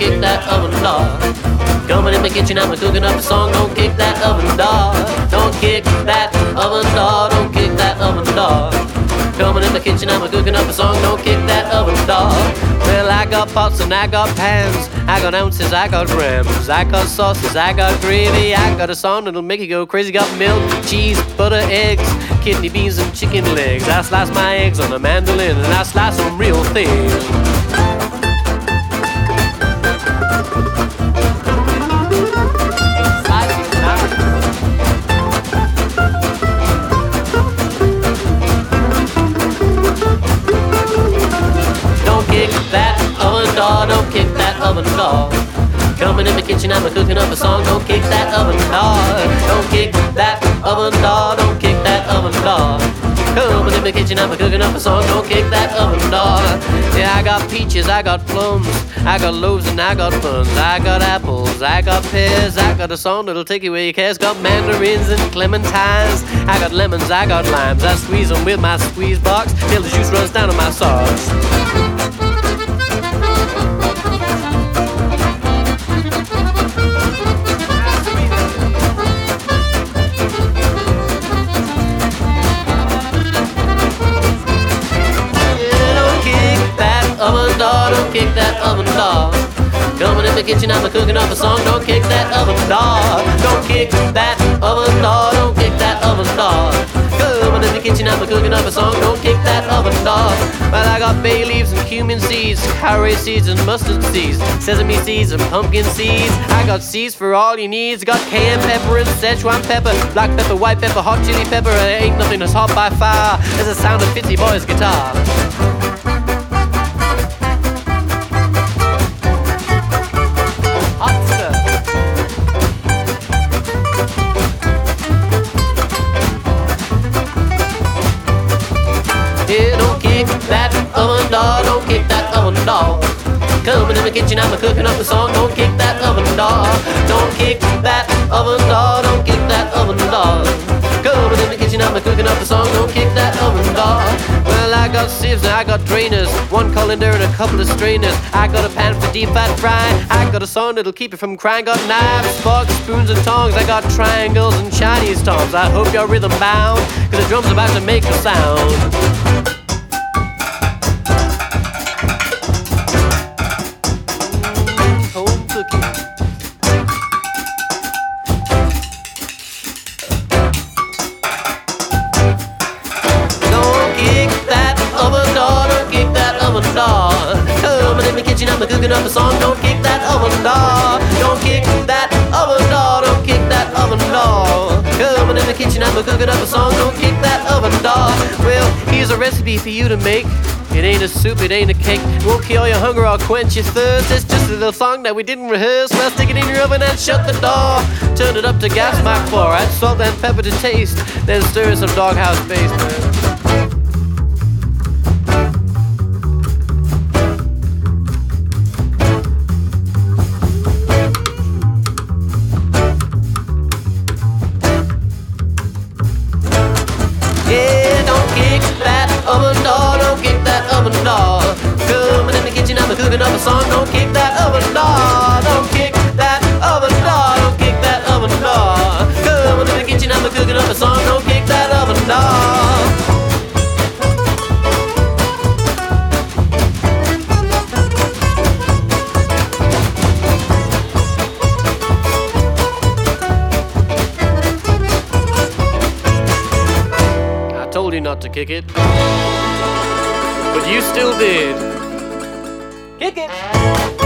kick that oven door. Coming in the kitchen, I'm cooking up a song. Don't kick that oven door. Don't kick that oven door. Don't kick that oven door. Coming in the kitchen, I'm cooking up a song. Don't kick that oven door. Well, I got pots and I got pans, I got ounces, I got grams, I got sauces, I got gravy, I got a song that'll make you go crazy. Got milk, cheese, butter, eggs, kidney beans and chicken legs. I slice my eggs on a mandolin and I slice them real thin. Don't kick that oven door. Coming in the kitchen, I'm cooking up a song. Don't kick that oven door. Don't kick that oven door. Don't kick that oven door. Coming in the kitchen, I'm cooking up a song. Don't kick that oven door. Yeah, I got peaches, I got plums, I got loaves and I got buns, I got apples, I got pears, I got a song that'll take you where you care. Got mandarins and clementines, I got lemons, I got limes. I squeeze them with my squeeze box till the juice runs down to my socks. Don't kick that oven door. Coming in the kitchen, I'm cooking up a song. Don't kick that oven door. Don't kick that oven door. Don't kick that oven door. Coming in the kitchen, I'm cooking up a song. Don't kick that oven door. Well, I got bay leaves and cumin seeds, carrot seeds and mustard seeds, sesame seeds and pumpkin seeds. I got seeds for all you need. Got cayenne pepper and Szechuan pepper, black pepper, white pepper, hot chili pepper. There ain't nothing that's hot by far as the sound of Fitzy Boy's guitar. Yeah, don't kick that oven door, don't kick that oven door. Coming in the kitchen, I'm cooking up a song. Don't kick that oven door. Don't kick that oven door, don't kick that oven door. Coming in the kitchen, I'm cooking up a song. Don't kick that oven door. Well, I got sieves and I got drainers, one colander and a couple of strainers. I got a pan for deep fat frying, I got a song that'll keep you from crying. Got knives, forks, spoons and tongs, I got triangles and Chinese toms. I hope you're rhythm bound, cause the drum's about to make a sound. Coming in the kitchen, I'm cooking up a song. Don't kick that oven door. Don't kick that oven door. Don't kick that oven door. Coming in the kitchen, I'm cooking up a song. Don't kick that oven door. Well, here's a recipe for you to make. It ain't a soup, it ain't a cake. It won't cure your hunger or quench your thirst. It's just a little song that we didn't rehearse. Well, stick it in your oven and shut the door. Turn it up to gas mark 4. Add salt and pepper to taste. Then stir some Doghouse bass, man. Coming in the kitchen, I'm cooking up a song. Don't kick that oven door. Don't kick that oven door. Don't kick that oven door. Coming in the kitchen, I'm cooking up a song. Don't kick that oven door. I told you not to kick it, but you still did. Kick it!